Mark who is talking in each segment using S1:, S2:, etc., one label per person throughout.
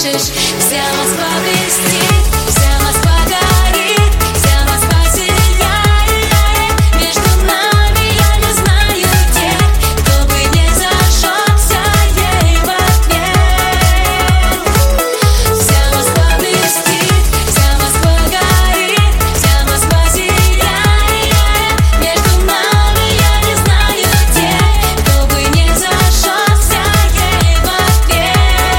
S1: слышишь? Вся Москва блестит, вся Москва горит, вся Москва сияет. Между нами я не знаю тех, кто бы не зажегся ей в ответ. Вся Москва блестит, вся Москва горит, вся Москва сияет. Между нами я не знаю тех, кто бы не зажегся ей в ответ.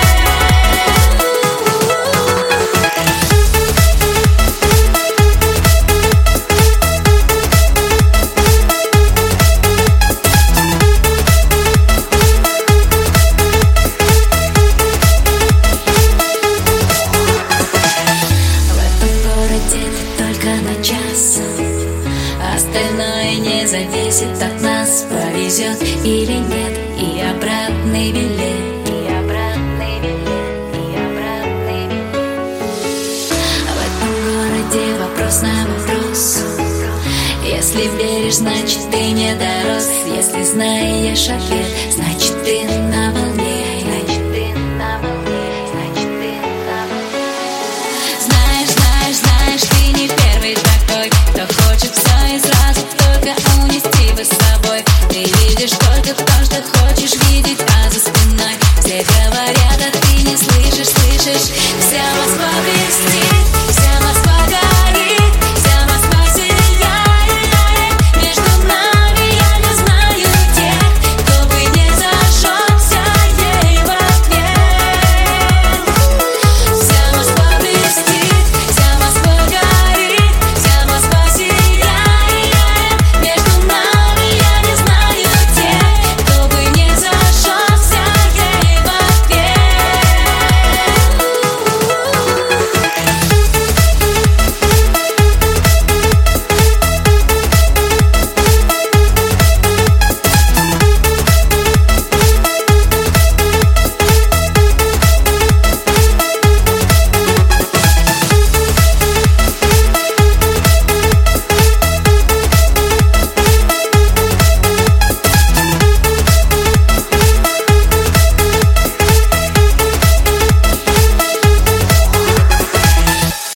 S1: Только на час, остальное не зависит от нас, повезет или нет, и обратный билет, и обратный билет, и обратный билет. В этом городе вопрос на вопрос. Если веришь, значит ты не дорос. Если знаешь ответ, значит ты на волне. Знаешь, ты не первый такой, кто хочет все и сразу только унести бы с собой. Ты видишь только то, что хочешь видеть, а за спиной все говорят, а ты не слышишь. Вся Москва блестит.